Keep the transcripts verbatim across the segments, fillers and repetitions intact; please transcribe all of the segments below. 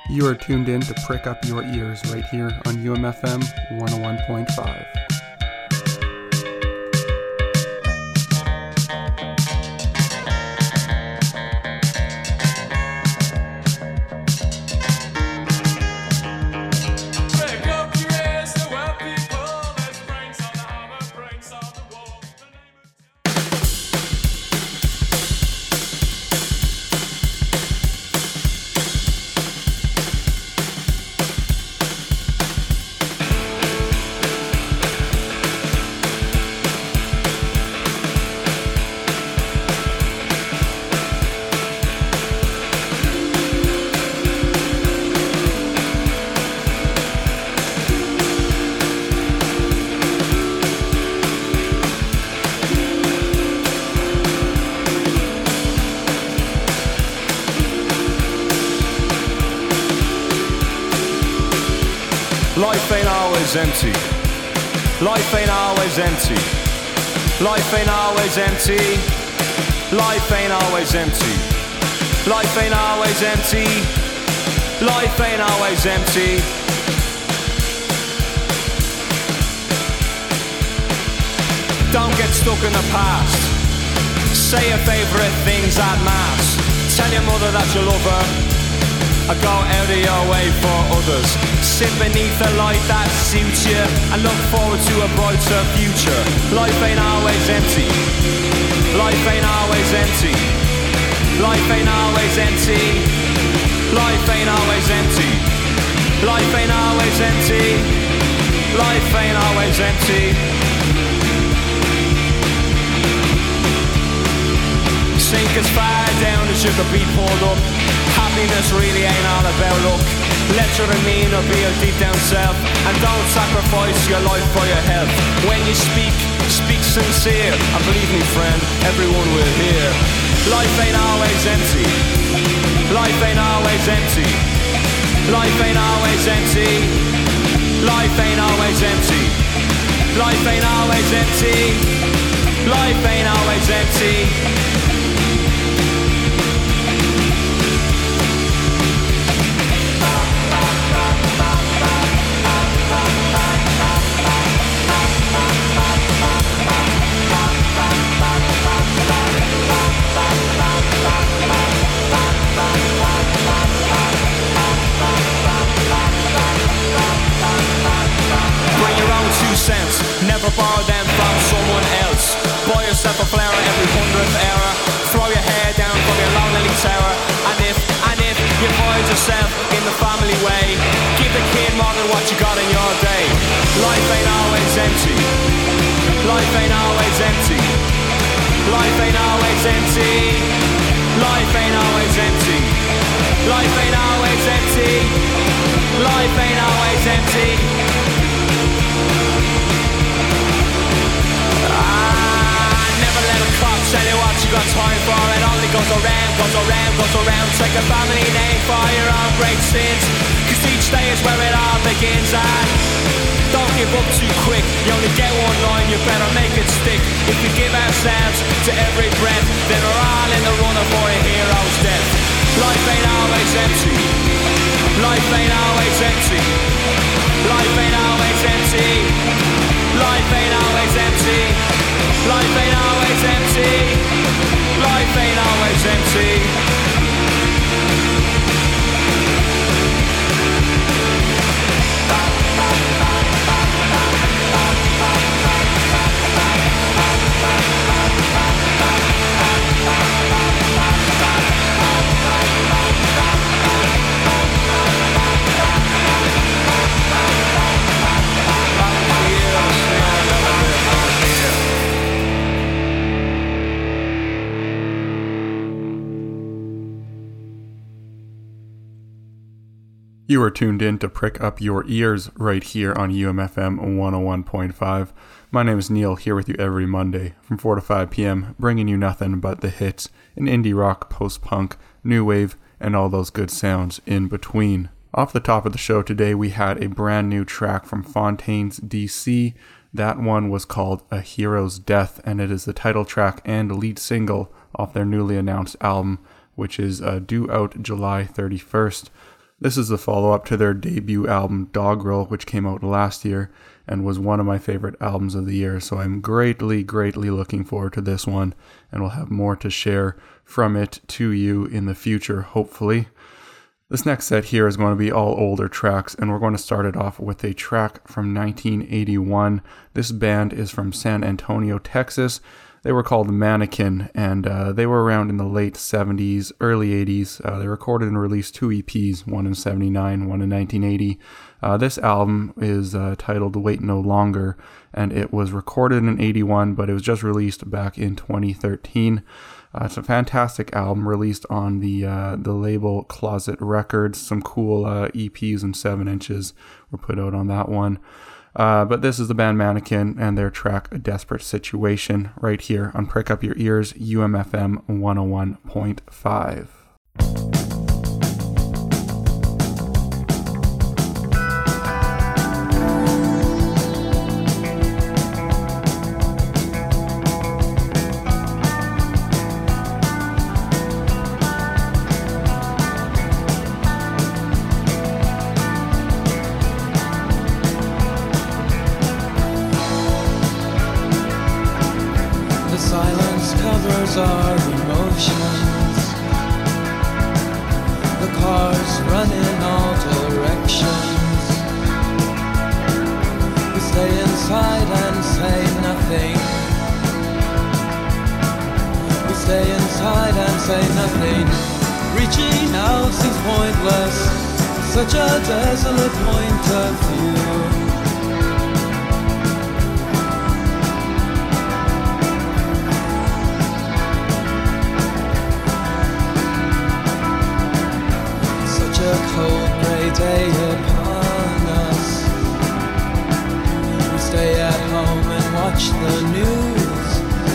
You are tuned in to prick up your ears right here on U M F M one oh one point five. Life ain't always empty. Life ain't always empty. Life ain't always empty. Life ain't always empty. Life ain't always empty. Life ain't always empty. Don't get stuck in the past. Say your favourite things at mass. Tell your mother that you love her. I go out of your way for others. Sit beneath a light that suits you and look forward to a brighter future. Life ain't always empty. Life ain't always empty. Life ain't always empty. Life ain't always empty. Life ain't always empty. Life ain't always empty. Sink as far down as you could be pulled up. Happiness really ain't all about luck. Let your demeanor be your deep down self, and don't sacrifice your life for your health. When you speak, speak sincere, and believe me friend, everyone will hear. Life ain't always empty. Life ain't always empty. Life ain't always empty. Life ain't always empty. Life ain't always empty. Life ain't always empty. Cents. Never borrow them from someone else. Buy yourself a flower every hundredth hour. Throw your hair down from your lonely tower. And if, and if you find yourself in the family way, give the kid more than what you got in your day. Life ain't always empty. Life ain't always empty. Life ain't always empty. Life ain't always empty. Life ain't always empty. Life ain't always empty. Tell you what you got time for. It only goes around, goes around, goes around. Take a family name for your own great sins, cause each day is where it all begins. And don't give up too quick. You only get one line, you better make it stick. If we give ourselves to every breath, then we're all in the running for a hero's death. Life ain't always empty. Life ain't always empty. Life ain't always empty. Life ain't always empty. Life ain't always empty. Life ain't always empty. You are tuned in to prick up your ears right here on U M F M one oh one point five. My name is Neil, here with you every Monday from four to five p.m, bringing you nothing but the hits in indie rock, post-punk, new wave, and all those good sounds in between. Off the top of the show today, we had a brand new track from Fontaines D C. That one was called A Hero's Death, and it is the title track and lead single off their newly announced album, which is uh, due out July thirty-first. This is the follow-up to their debut album Doggerel, which came out last year and was one of my favorite albums of the year, so I'm greatly, greatly looking forward to this one, and we'll have more to share from it to you in the future, hopefully. This next set here is going to be all older tracks, and we're going to start it off with a track from nineteen eighty-one. This band is from San Antonio, Texas. They were called Mannequin, and uh, they were around in the late seventies, early eighties. Uh, they recorded and released two E Ps, one in seventy-nine, one in nineteen eighty. Uh, this album is uh, titled Wait No Longer, and it was recorded in eighty-one, but it was just released back in twenty thirteen. Uh, it's a fantastic album released on the uh, the label Closet Records. Some cool uh, E Ps and seven inches were put out on that one. Uh, but this is the band Mannequin and their track A Desperate Situation right here on Prick Up Your Ears, U M F M one oh one point five. Our emotions, the cars run in all directions. We stay inside and say nothing. We stay inside and say nothing. Reaching out seems pointless, such a desolate point of view. Cold grey day upon us. We stay at home and watch the news.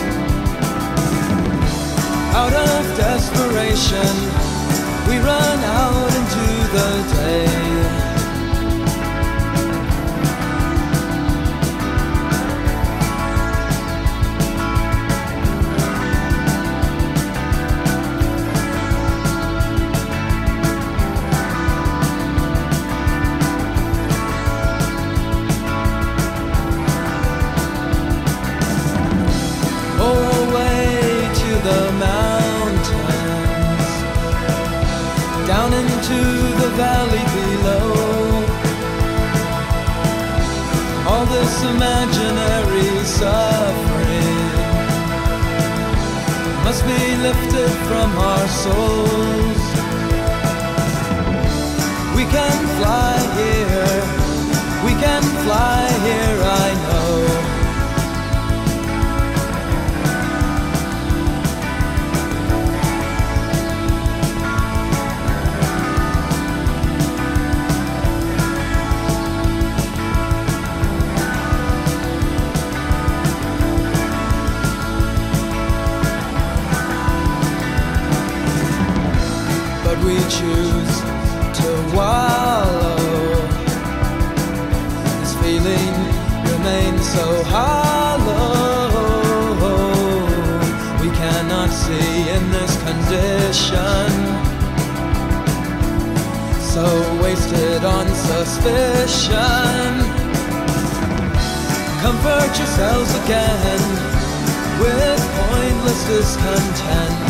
Out of desperation, we run out into the day. To the valley below, all this imaginary suffering must be lifted from our souls. We can fly here, we can fly here, I know. We choose to wallow. This feeling remains so hollow. We cannot see in this condition, so wasted on suspicion. Comfort yourselves again with pointless discontent.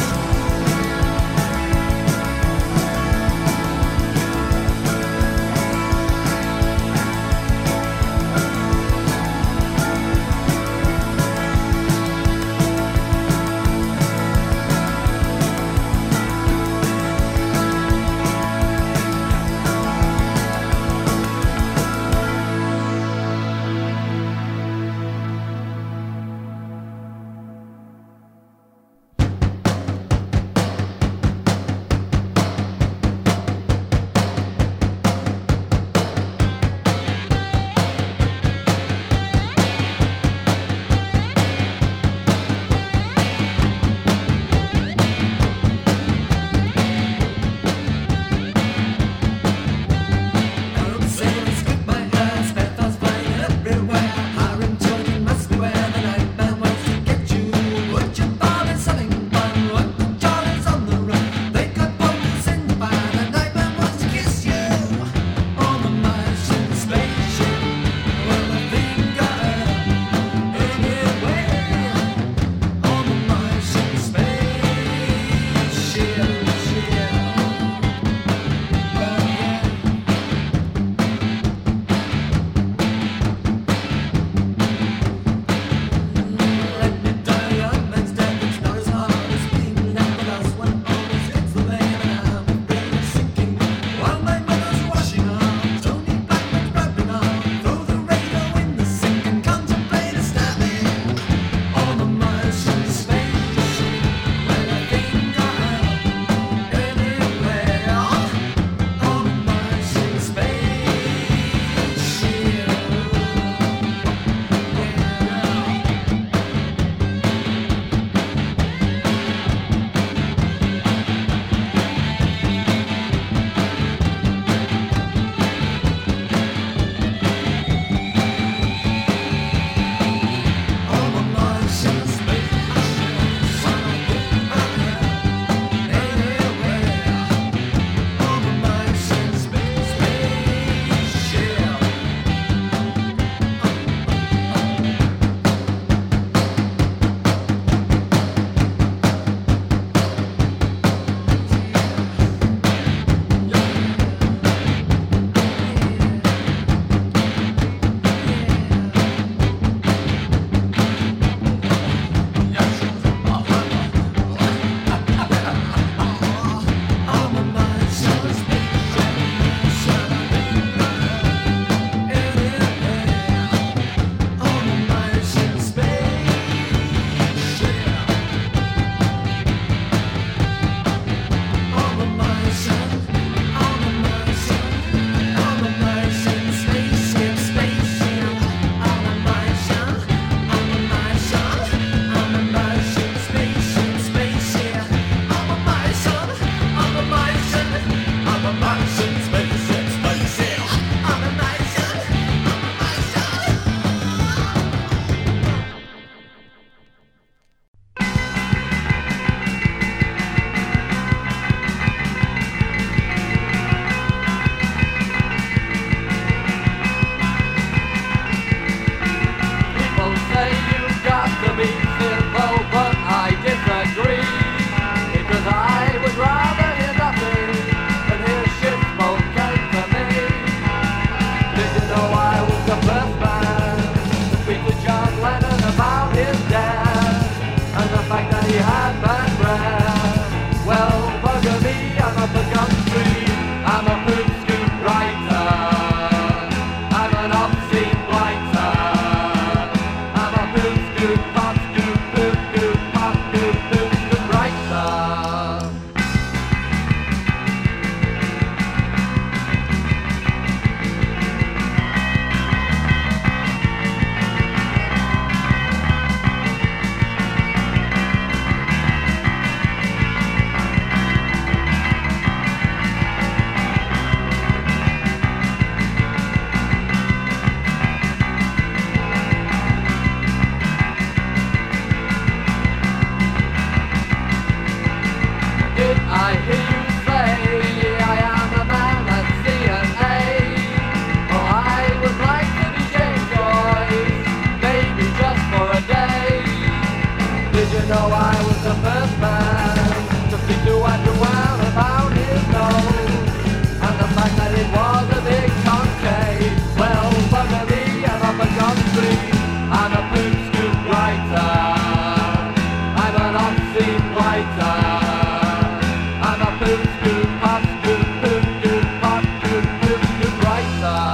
know I was the first man to speak to Andrew well about his nose, and the fact that it was a big concave. Well, bugger me, I'm up a country, I'm a poop scoop writer, I'm an obscene writer, I'm a poop scoop, pop scoop, poop scoop, pop scoop, poop scoop writer.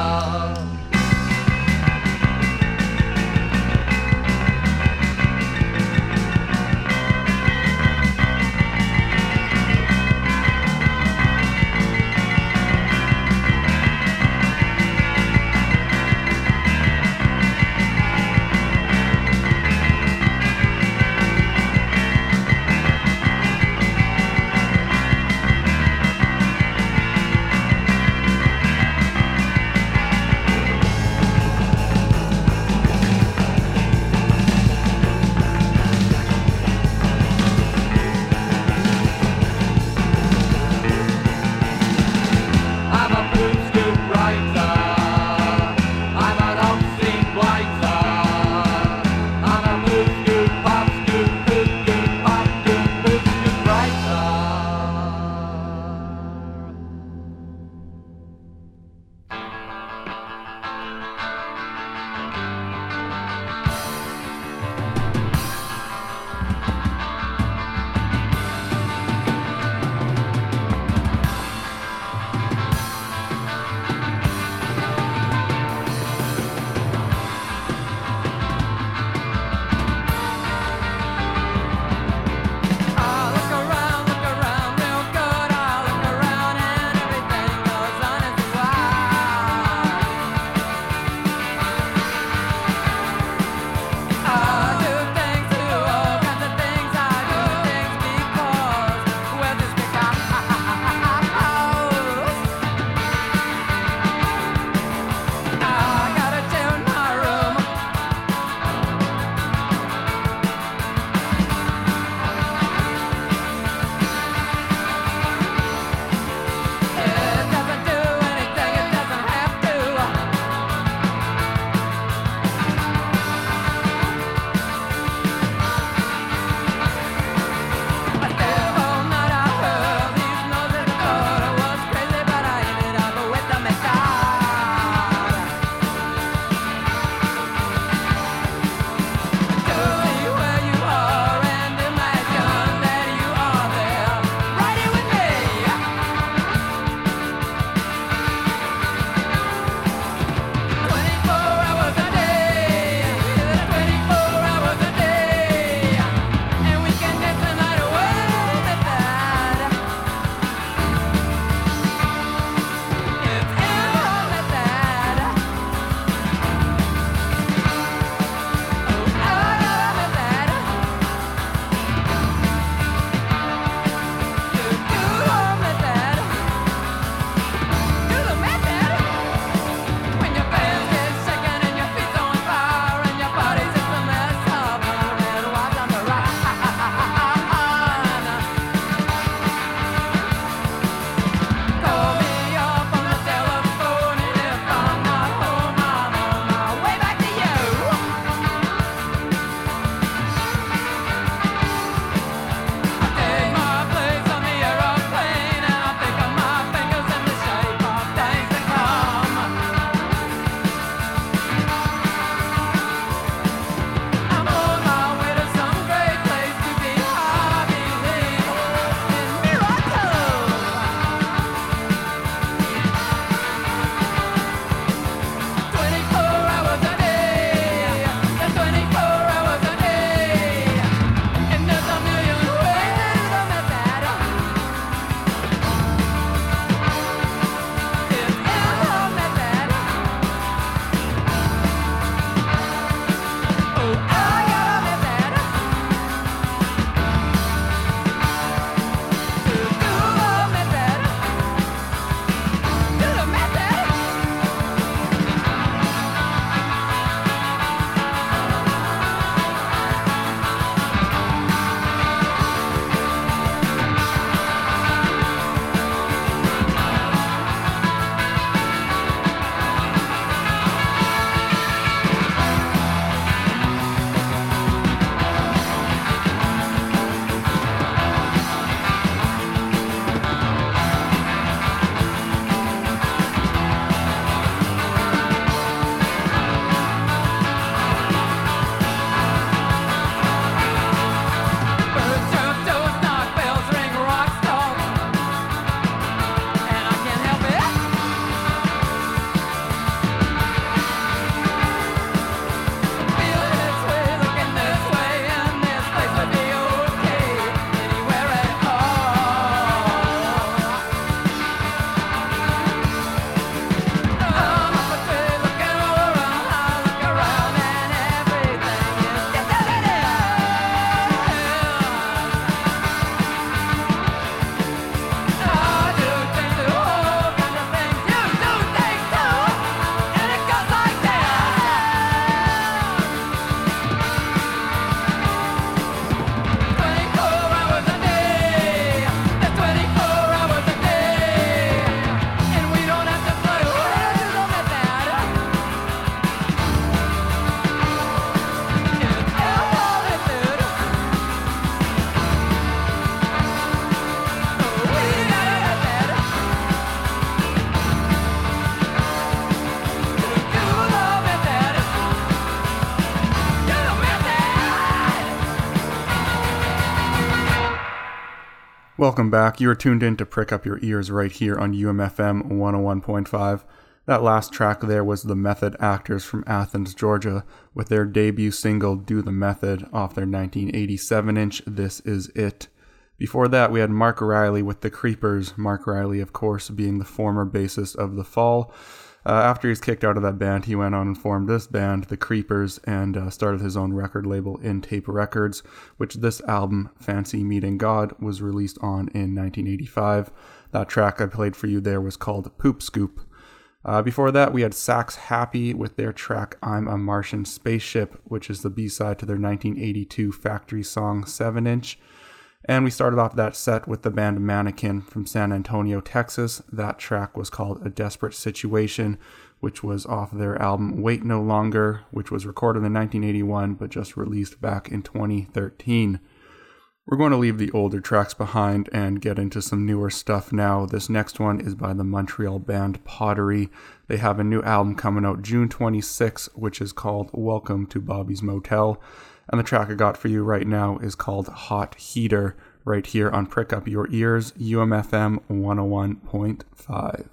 Welcome back. You are tuned in to Prick Up Your Ears right here on U M F M one oh one point five. That last track there was the Method Actors from Athens, Georgia, with their debut single, Do the Method, off their nineteen eighty-seven inch, This Is It. Before that, we had Mark Riley with The Creepers, Mark Riley, of course, being the former bassist of The Fall. Uh, after he's kicked out of that band, he went on and formed this band, The Creepers, and uh, started his own record label, In Tape Records, which this album, Fancy Meeting God, was released on in nineteen eighty-five. That track I played for you there was called Poop Scoop. Uh, before that, we had Sax Happy with their track I'm a Martian Spaceship, which is the B-side to their nineteen eighty-two factory song seven inch. And we started off that set with the band Mannequin from San Antonio, Texas. That track was called A Desperate Situation, which was off their album Wait No Longer, which was recorded in nineteen eighty-one, but just released back in twenty thirteen. We're going to leave the older tracks behind and get into some newer stuff now. This next one is by the Montreal band Pottery. They have a new album coming out June twenty-sixth, which is called Welcome to Bobby's Motel. And the track I got for you right now is called Hot Heater, right here on Prick Up Your Ears, U M F M one oh one point five.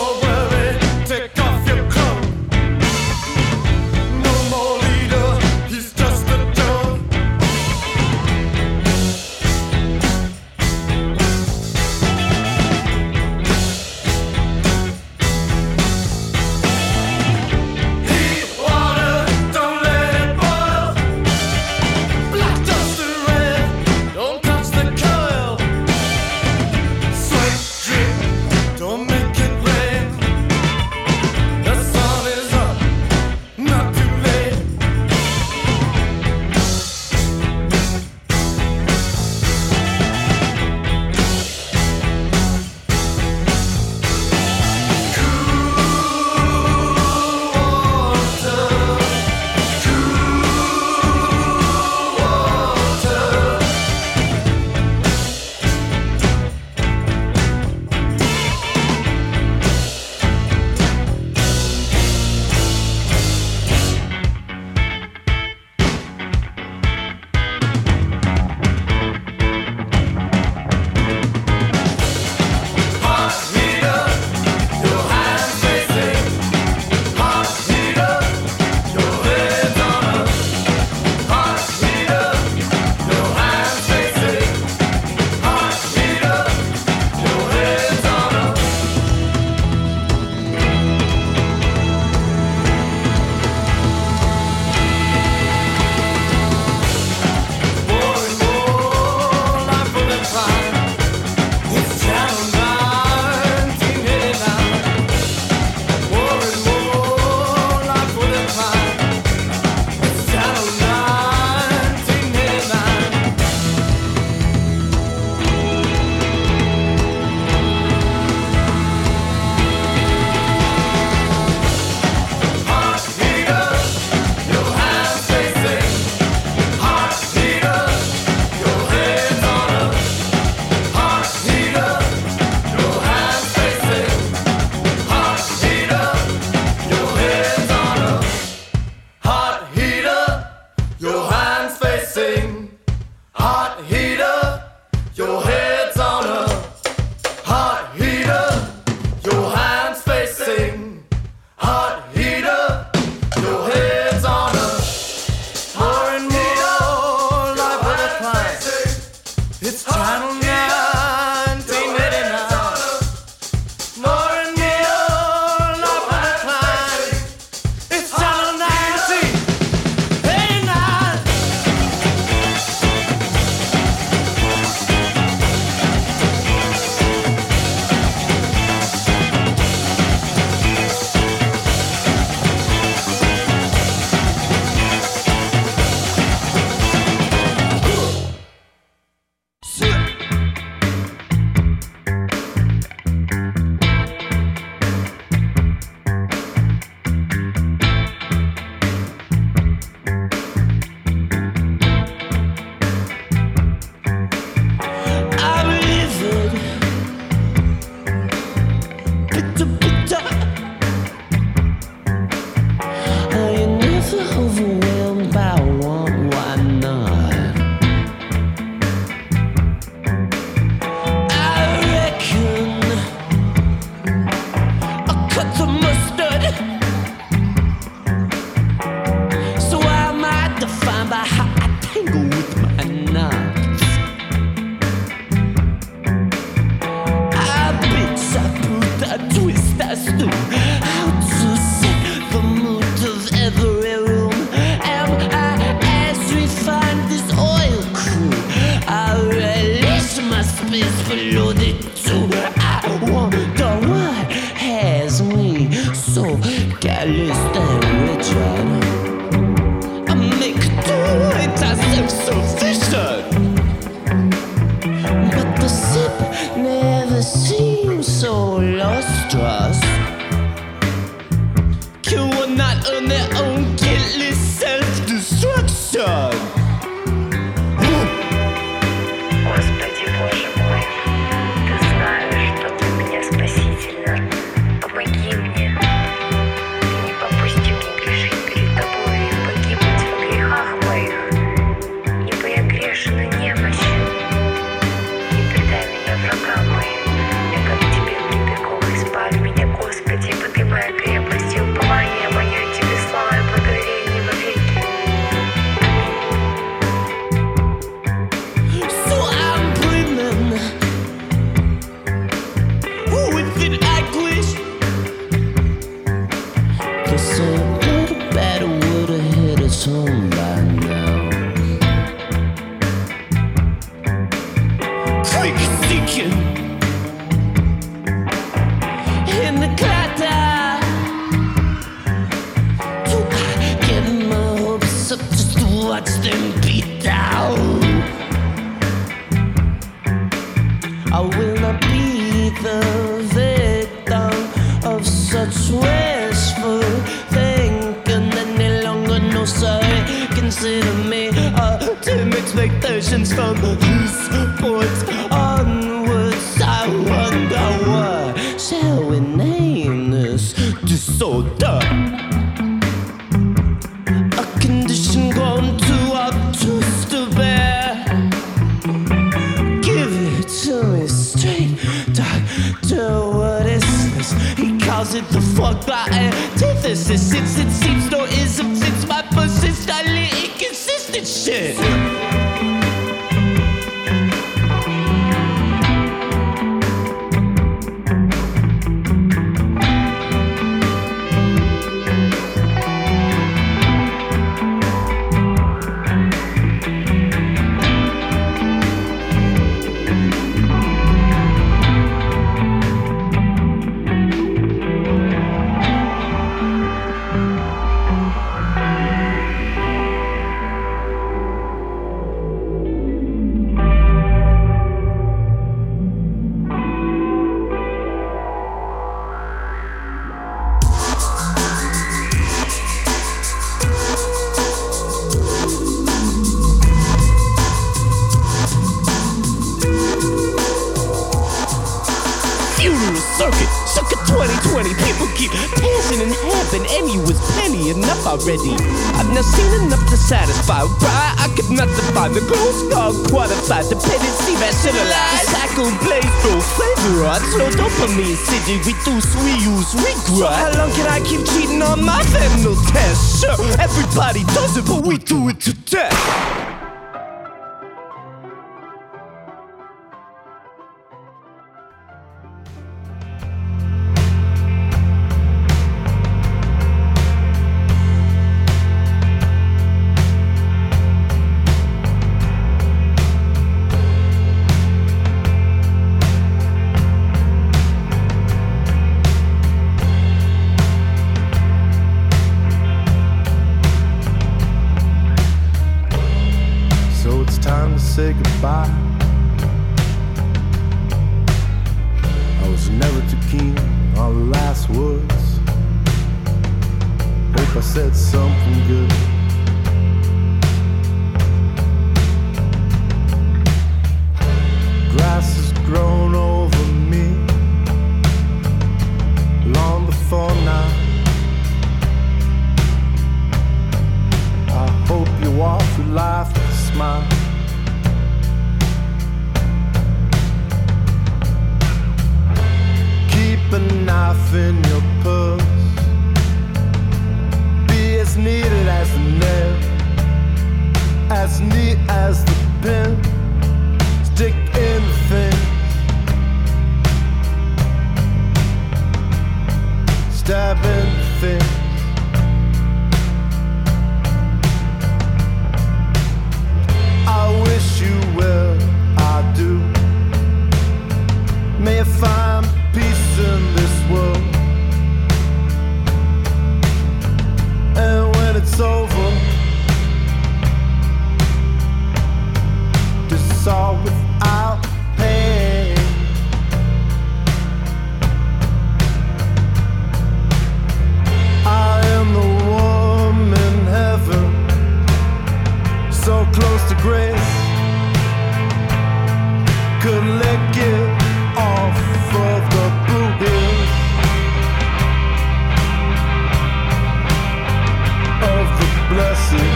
Take off your clothes. No more leader. bitter, bitter. Are you never overwhelmed by what, why not? I reckon I'll cut the mustard, so I might define by how I tangle with my knots. I bits, I put, I twist, I stew, how to set the mood of every room. Am I as refined this oil crew? I release my space below the two. I wonder what has me so callous and rigid. I make do it as self-sufficient, but the sip never seems so lustrous. Can one not earn their own guiltless self-destruction? Господи, Боже мой, Ты знаешь, что для меня спасительно. Помоги мне. Ты не попусти мне грешить перед Тобой и погибнуть в грехах моих, ибо я грешен и немощен. Не предай меня врагам моим, я как к Тебе прибегу, избавь меня, Господи, ибо Ты моя крепость и упование мое, и Тебе слава и благодарение вовеки. So I'm brimming with an anguish. They say a better, better would've hit us home by now. Quick seeking in the clatter. Do I get my hopes up just to watch them beat down? I will not be the victim of such wishful thinking any longer. No, sorry, consider me a dim expectations from this point onwards. I wonder what shall we name this disorder? A condition grown too obtuse to bear. Give it to me straight, doctor, what is this? He calls it the fuck by antithesis. Since it seems no ism fits my persistently inconsistent shit. Circuit, circuit twenty twenty. People keep passing in heaven, and you was plenty enough already. I've not seen enough to satisfy. Right, I could not define the glow star qualified dependency rationalized. Tackle blaze through flavor arts, slow dopamine city. We do sweet use regret. So how long can I keep cheating on my venom test? Sure, everybody does it, but we do it to death. Say goodbye. I was never too keen on the last words. Hope I said something good. Grass has grown over me. in your purse. Be as needed as the nail, as neat as the pen. Stick in the things, stab in the things. I wish you well, I do. May I find peace in this world, and when it's over, this all without pain. I am the one in heaven, so close to grace, could lick it off of the booties of the blessed.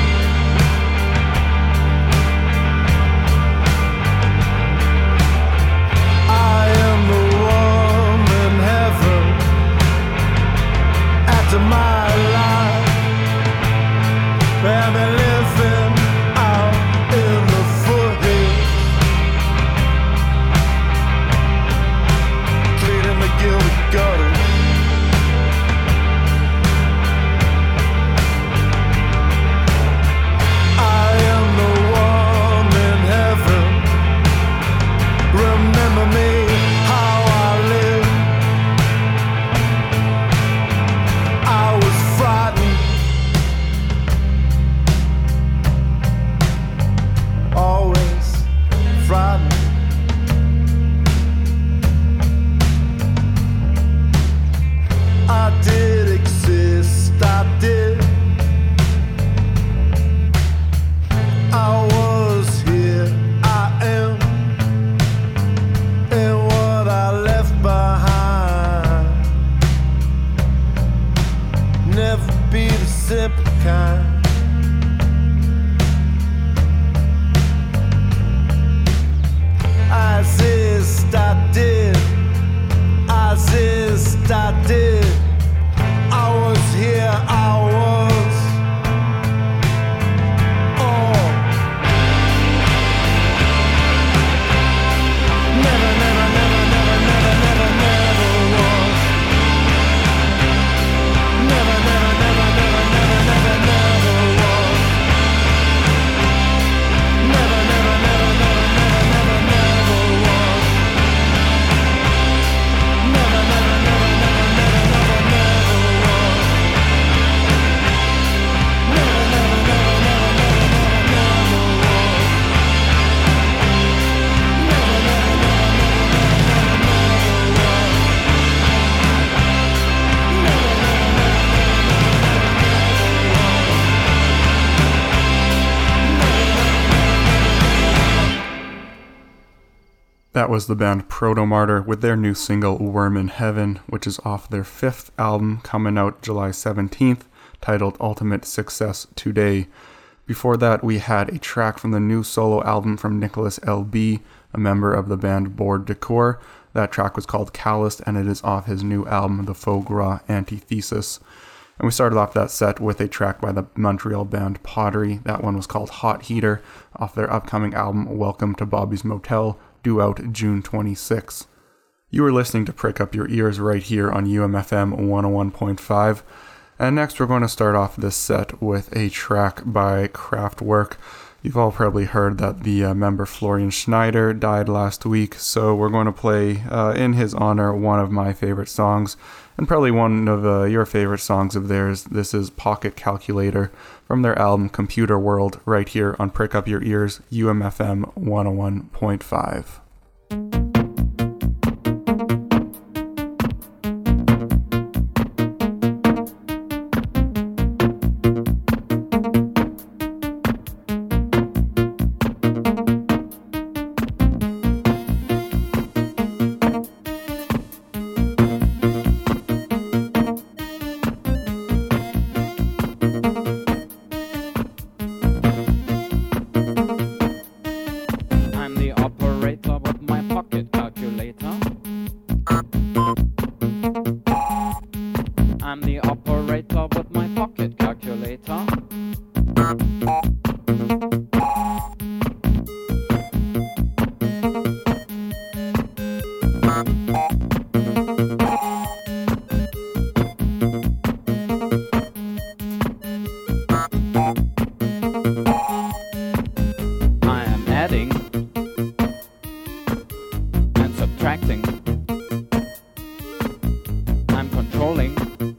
I am the one in heaven after my life, and I'm living out in the foothills, cleaning the gilded gutters. I am the one in heaven. Remember me how I live. I was frightened, always frightened. I did exist, I did. I was here, I am, and what I left behind. Never be the simple kind. I exist, I did. I exist, I did. I was here, I was. Oh. Never, never, never, never, never, never, never was. Never, never, never, never, never, never, never was. Never, never, never, never, never, never, never was. Never, never, never, never, never, never, never was. Never, never, never, never, never, never, never That was the band Protomartyr with their new single Worm in Heaven, which is off their fifth album coming out July seventeenth, titled Ultimate Success Today. Before that, we had a track from the new solo album from Nicholas L B, a member of the band Board Decor. That track was called Calloused, and it is off his new album, The Foie Gras Antithesis. And we started off that set with a track by the Montreal band Pottery. That one was called Hot Heater, off their upcoming album Welcome to Bobby's Motel, due out June twenty-sixth. You are listening to Prick Up Your Ears right here on U M F M one oh one point five. And next we're going to start off this set with a track by Kraftwerk. You've all probably heard that the uh, member Florian Schneider died last week, so we're going to play, uh, in his honor, one of my favorite songs, and probably one of uh, your favorite songs of theirs. This is Pocket Calculator from their album Computer World, right here on Prick Up Your Ears, U M F M one oh one point five. I'm the operator I'm the operator with my pocket calculator. I am adding and subtracting. I'm controlling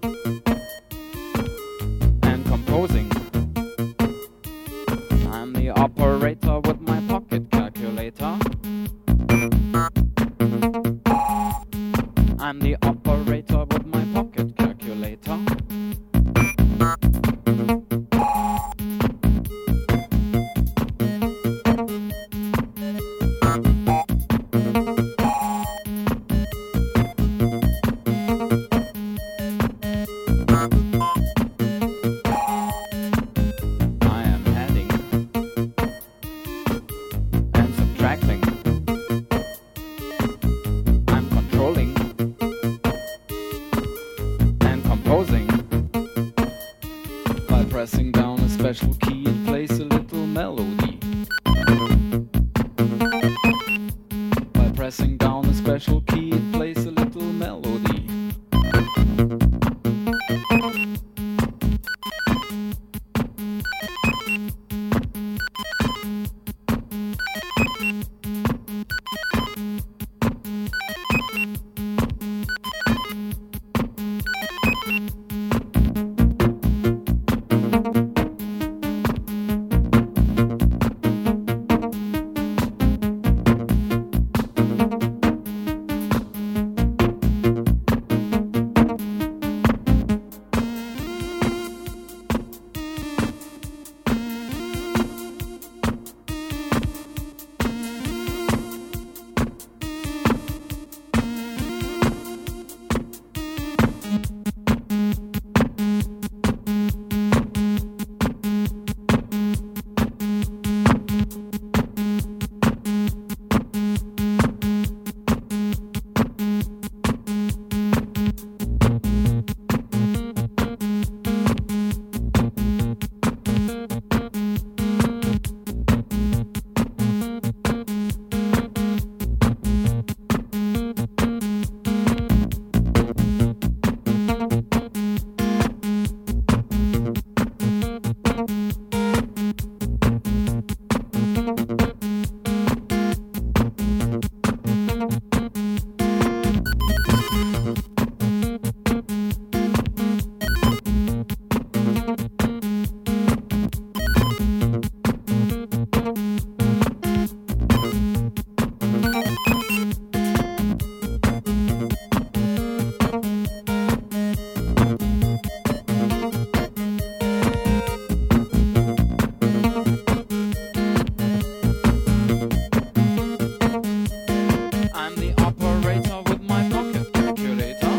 and composing. I'm the operator with my pocket calculator. I'm the operator with my pocket calculator. I am adding and subtracting. I'm controlling and composing. By pressing down a special key, it plays a little melody. By pressing down a special key, it plays a little melody. I'm the operator with my pocket calculator.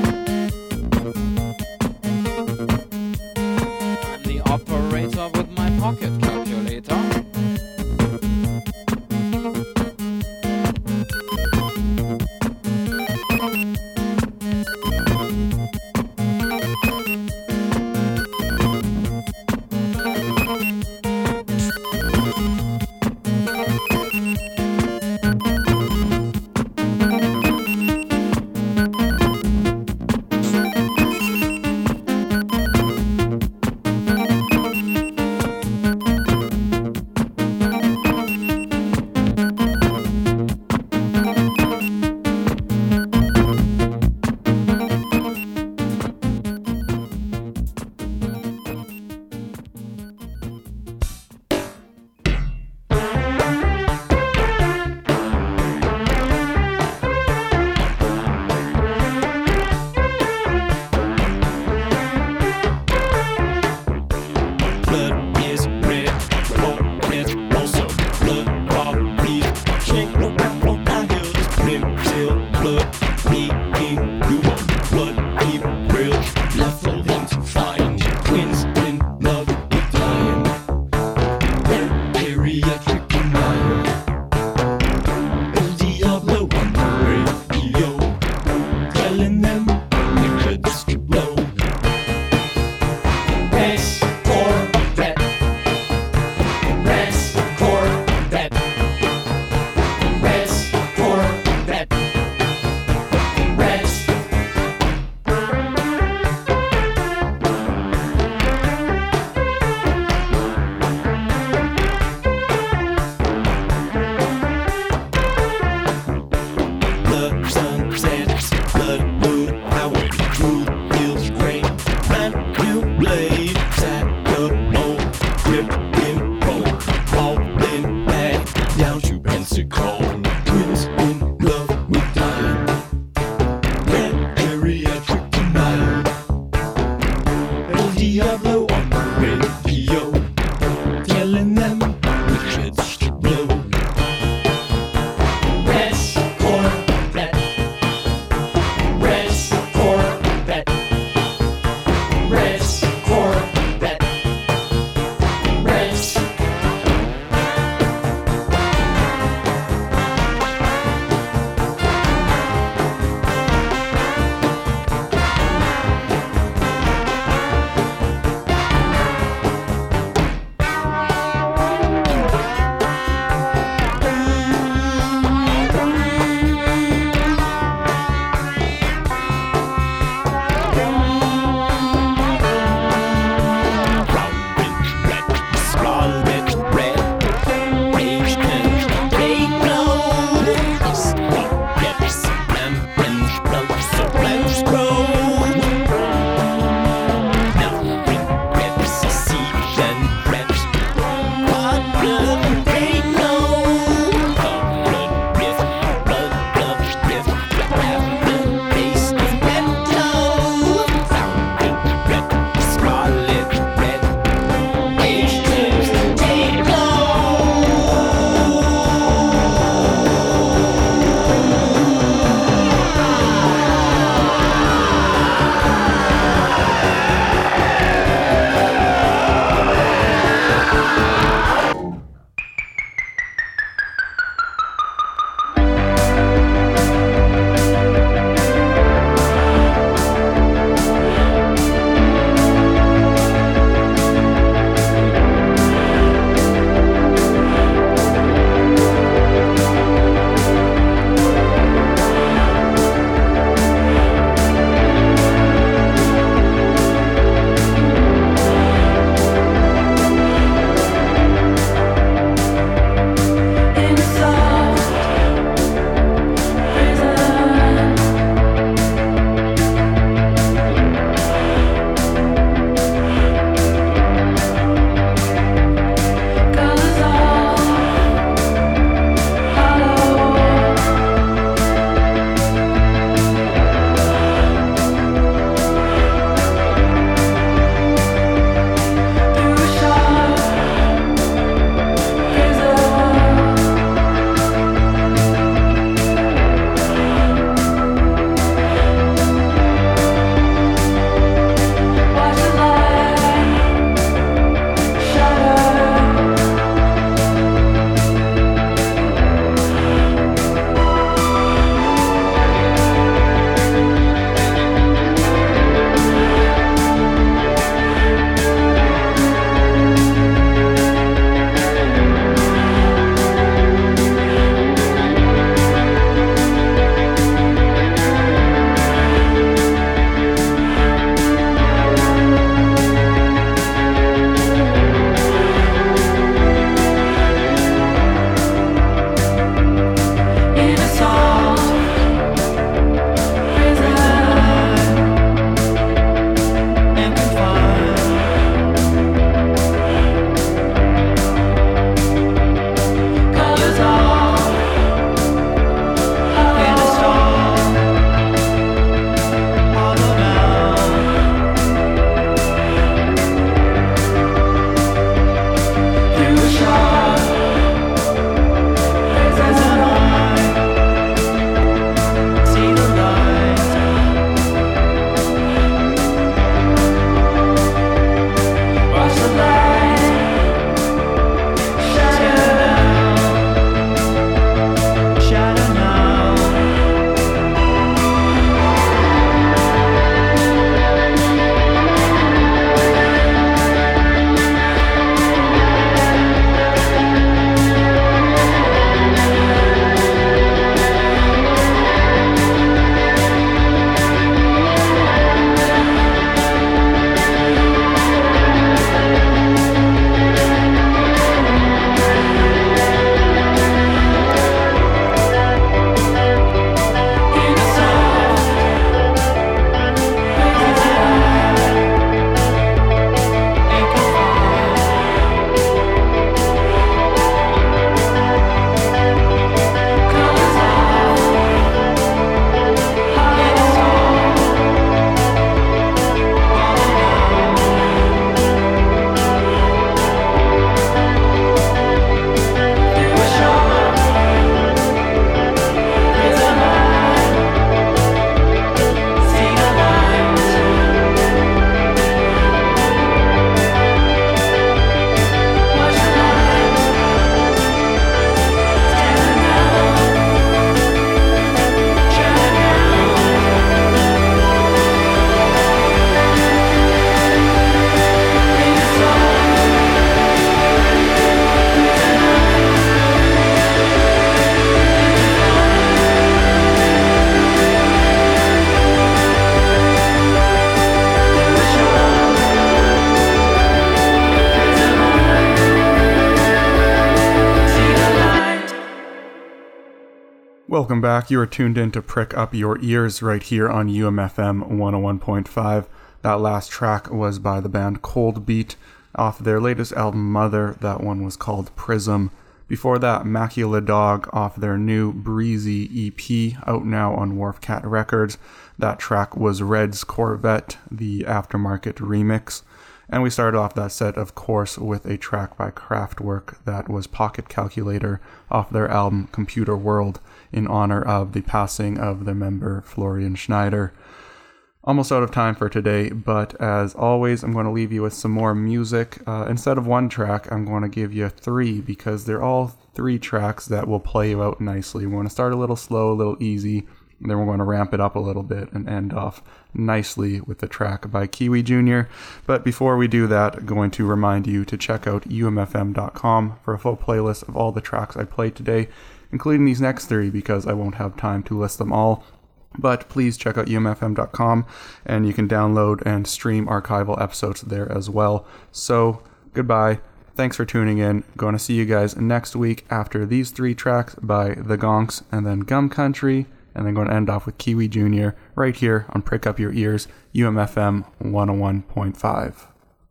Welcome back. You are tuned in to Prick Up Your Ears right here on U M F M one oh one point five. That last track was by the band Cold Beat off their latest album Mother. That one was called Prism. Before that, Macula Dog off their new Breezy E P out now on Wharf Cat Records. That track was Red's Corvette, the aftermarket remix. And we started off that set, of course, with a track by Kraftwerk that was Pocket Calculator off their album Computer World in honor of the passing of their member Florian Schneider. Almost out of time for today, but as always, I'm going to leave you with some more music. Uh, instead of one track, I'm going to give you three because they're all three tracks that will play you out nicely. We're going to start a little slow, a little easy, and then we're going to ramp it up a little bit and end off nicely with the track by Kiwi Junior But before we do that, I'm going to remind you to check out U M F M dot com for a full playlist of all the tracks I played today, including these next three because I won't have time to list them all. But please check out U M F M dot com and you can download and stream archival episodes there as well. So, goodbye. Thanks for tuning in. Going to see you guys next week after these three tracks by The Gonks and then Gum Country. And then going to end off with Kiwi Junior right here on Prick Up Your Ears, U M F M one oh one point five.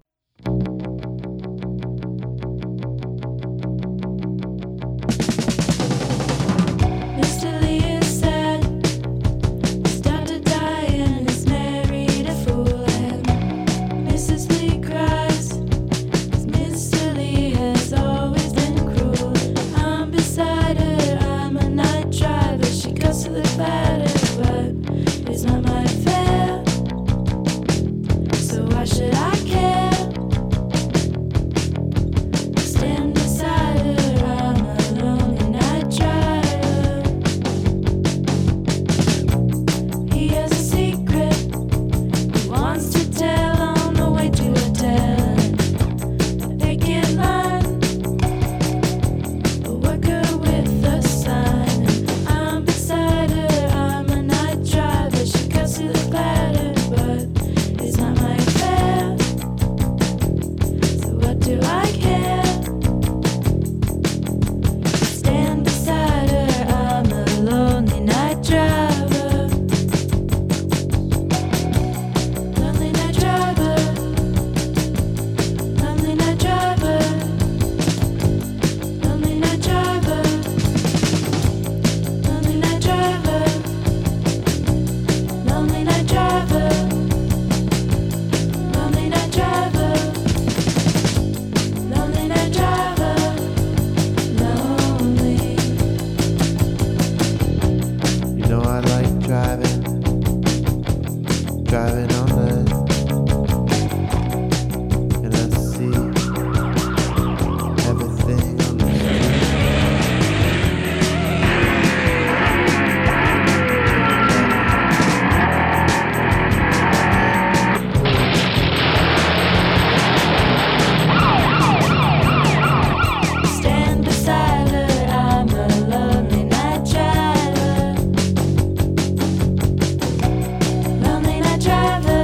Should I care? Driver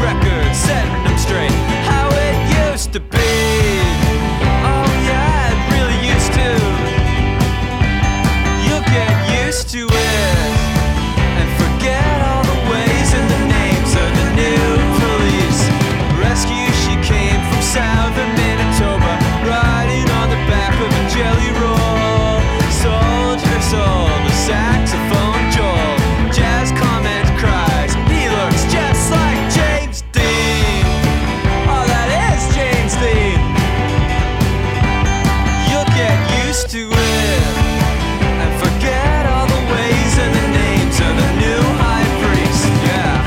record, setting them straight. How it used to be. Oh yeah, it really used to. You'll get used to it and forget all the ways and the names of the new police. Rescue, she came from southern Manitoba, riding on the back of a jelly roll. Sold her soul to saxophone Joel. Jazz comment cries, he looks just like James Dean. Oh, that is James Dean. You'll get used to it and forget all the ways and the names of the new high priest. Yeah.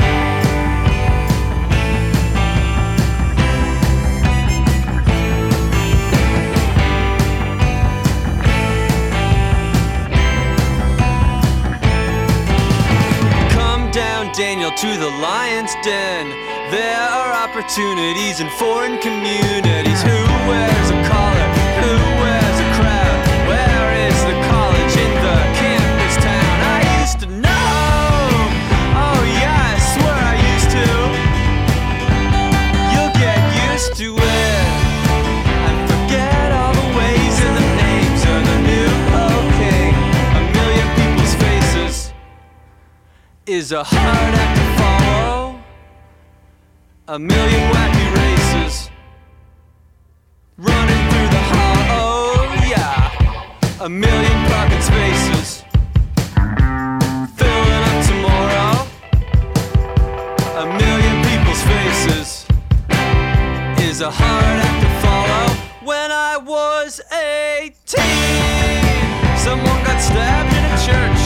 Come down, Daniel, to the lion's den. There are opportunities in foreign communities. Who wears a collar? Who wears a crown? Where is the college in the campus town? I used to know. Oh yeah, I swear I used to. You'll get used to it and forget all the ways and the names of the new king. A million people's faces is a hard act to follow. A million wacky races running through the hall, oh yeah. A million parking spaces filling up tomorrow. A million people's faces is a hard act to follow. When I was eighteen, someone got stabbed in a church,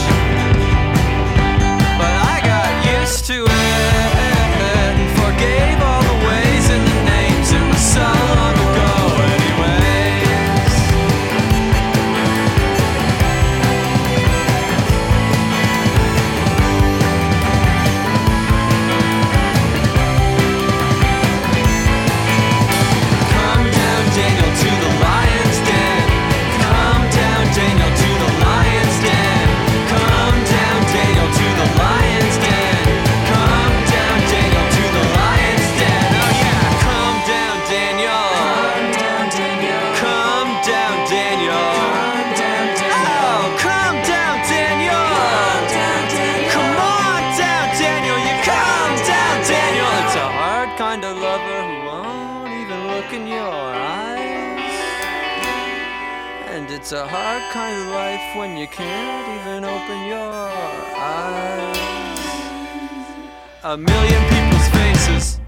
but I got used to it and forgave all the ways and the names. It was so long ago anyways. Come down, Daniel, to the lion's den. Come down, Daniel, to the lion's den. Come down, Daniel, to the lion's den. Come down, Daniel, to the lion's den. Oh yeah, come down, Daniel. Come down, Daniel. Oh, come down, Daniel. Come on down, Daniel. You come down, Daniel. It's a hard kind of lover who won't even look in your eyes. And it's a hard kind of life when you can't even open your eyes. A million people's faces